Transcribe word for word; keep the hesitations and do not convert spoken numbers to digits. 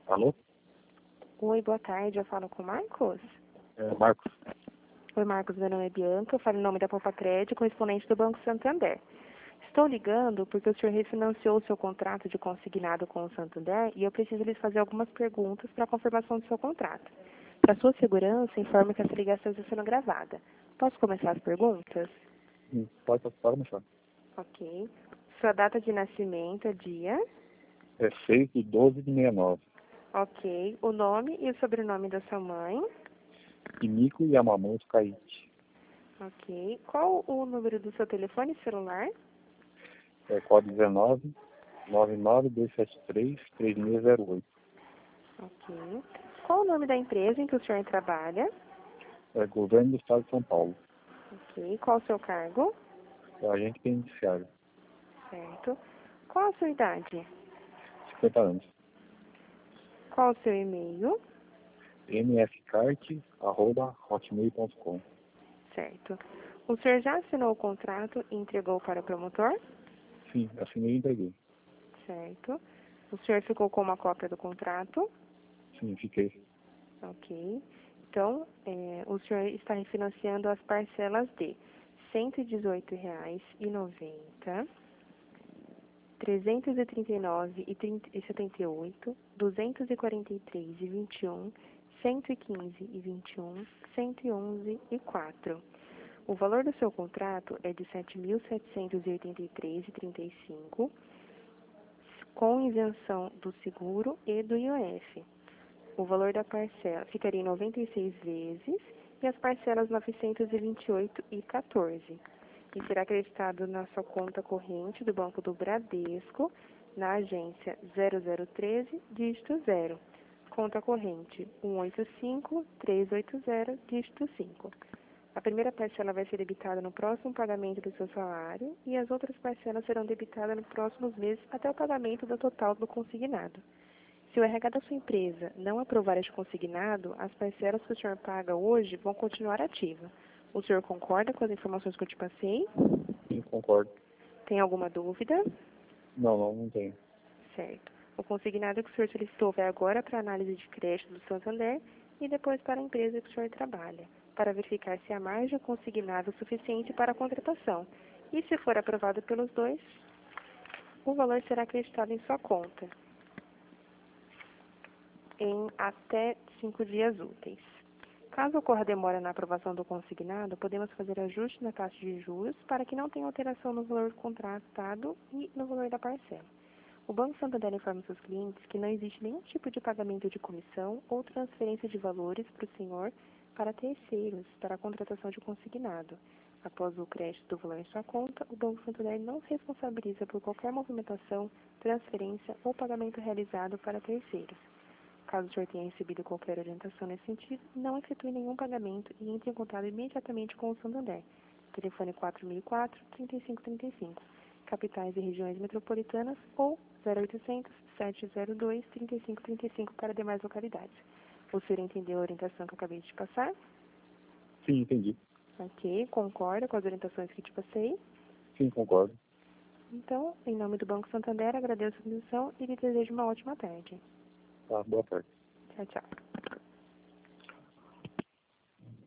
Alô? Oi, boa tarde. Eu falo com o Marcos? É, Marcos. Oi, Marcos. Meu nome é Bianca. Eu falo em nome da Popacred, correspondente do Banco Santander. Estou ligando porque o senhor refinanciou o seu contrato de consignado com o Santander e eu preciso lhes fazer algumas perguntas para a confirmação do seu contrato. Para sua segurança, informe que essa ligação está sendo gravada. Posso começar as perguntas? Sim, pode, pode começar. Ok. Sua data de nascimento é dia? É seis de doze de sessenta e nove. Ok. O nome e o sobrenome da sua mãe? Kimiko Yamamoto Kaichi. Ok. Qual o número do seu telefone celular? É código dezenove, nove nove dois sete três, três seis zero oito. Ok. Qual o nome da empresa em que o senhor trabalha? É Governo do Estado de São Paulo. Ok. Qual o seu cargo? É agente penitenciário. Certo. Qual a sua idade? cinquenta anos. Qual o seu e-mail? mfcart arroba hotmail ponto com. Certo. O senhor já assinou o contrato e entregou para o promotor? Sim, assinei e entreguei. Certo. O senhor ficou com uma cópia do contrato? Sim, fiquei. Ok. Então, é, o senhor está refinanciando as parcelas de cento e dezoito reais e noventa centavos, trezentos e trinta e nove reais e setenta e oito centavos, duzentos e quarenta e três reais e vinte e um centavos, cento e quinze reais e vinte e um centavos, cento e onze reais e quatro centavos. O valor do seu contrato é de sete mil setecentos e oitenta e três reais e trinta e cinco centavos, com isenção do seguro e do I O F. O valor da parcela ficaria em noventa e seis vezes e as parcelas novecentos e vinte e oito reais e quatorze centavos. E será acreditado na sua conta corrente do Banco do Bradesco, na agência zero zero treze, dígito zero. Conta corrente um oito cinco, três oito zero, dígito cinco. A primeira parcela vai ser debitada no próximo pagamento do seu salário e as outras parcelas serão debitadas nos próximos meses até o pagamento do total do consignado. Se o R H da sua empresa não aprovar este consignado, as parcelas que o senhor paga hoje vão continuar ativas. O senhor concorda com as informações que eu te passei? Sim, concordo. Tem alguma dúvida? Não, não, não tenho. Certo. O consignado que o senhor solicitou vai agora para a análise de crédito do Santander e depois para a empresa que o senhor trabalha, para verificar se há margem consignada suficiente para a contratação. E se for aprovado pelos dois, o valor será acreditado em sua conta em até cinco dias úteis. Caso ocorra demora na aprovação do consignado, podemos fazer ajuste na taxa de juros para que não tenha alteração no valor contratado e no valor da parcela. O Banco Santander informa seus clientes que não existe nenhum tipo de pagamento de comissão ou transferência de valores para o senhor para terceiros para a contratação de consignado. Após o crédito do valor em sua conta, o Banco Santander não se responsabiliza por qualquer movimentação, transferência ou pagamento realizado para terceiros. Caso o senhor tenha recebido qualquer orientação nesse sentido, não efetue nenhum pagamento e entre em contato imediatamente com o Santander. Telefone quatro mil e quatro, trinta e cinco trinta e cinco. Capitais e regiões metropolitanas ou zero oitocentos, sete zero dois, trinta e cinco trinta e cinco para demais localidades. O senhor entendeu a orientação que eu acabei de te passar? Sim, entendi. Ok, concorda com as orientações que te passei? Sim, concordo. Então, em nome do Banco Santander, agradeço a atenção e lhe desejo uma ótima tarde. Tá, boa tarde. Tchau, tchau.